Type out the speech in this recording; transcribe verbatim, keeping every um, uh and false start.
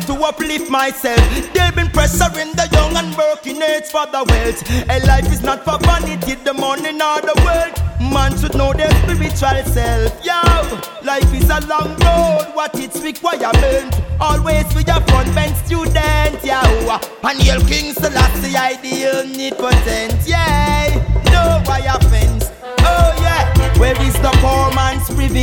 to uplift myself. They've been pressuring the young and working age for the wealth. A life is not for vanity, the money nor the wealth. Man should know their spiritual self. Yo, life is a long road, what it's requirement. Always be a front bench student. Yo, and Hail King Selassie, I the omnipotent. Yeah, no why offense. Oh yeah, where is the poor man's privilege?